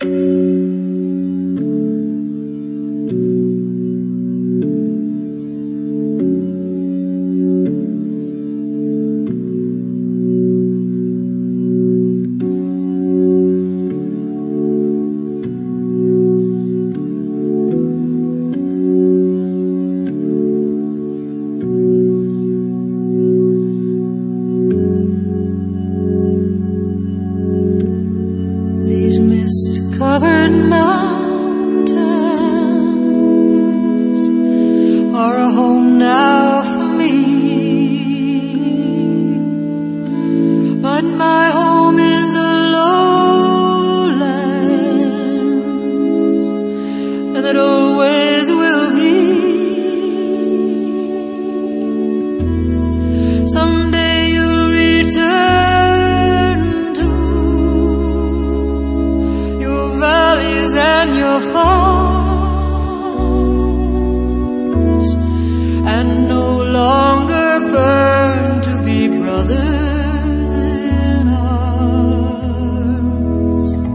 Mist-covered mountains are a home now for me, but my home is the lowlands, and it always will be. Someday you'll return valleys and your farms, and no longer burn to be brothers in arms.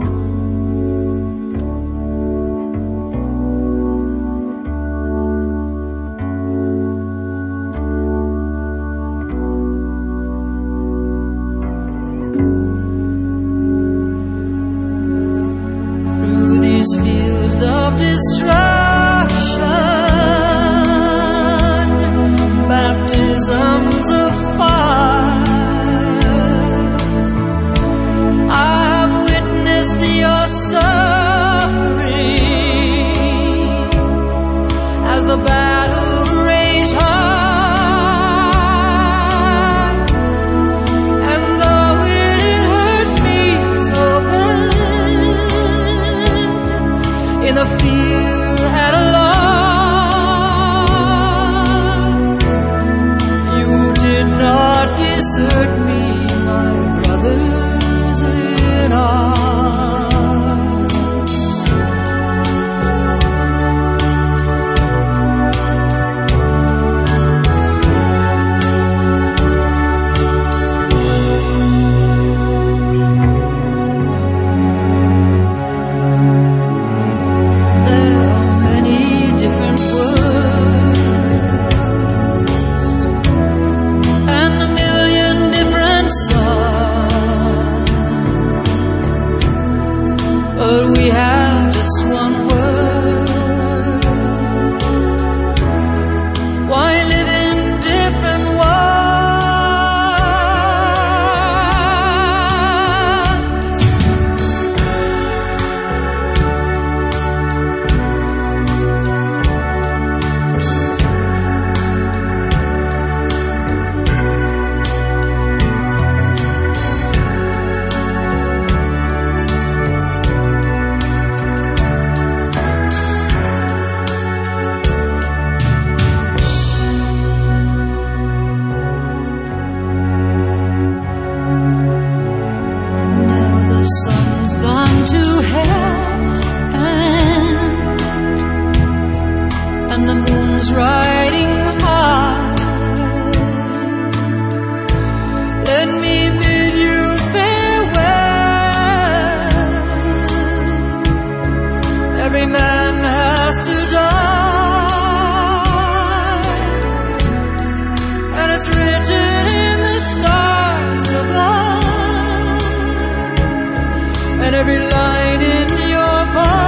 These fields of destruction, baptisms of fire, I have witnessed your suffering as the battle raged hard, and though it hurt me so bad, in the fear and alarm, you did not desert me, my brothers in arms. But we have just one word. Why live in different and the moon's riding high. Let me bid you farewell. Every man has to die, and it's written in the stars above, and every line in your poem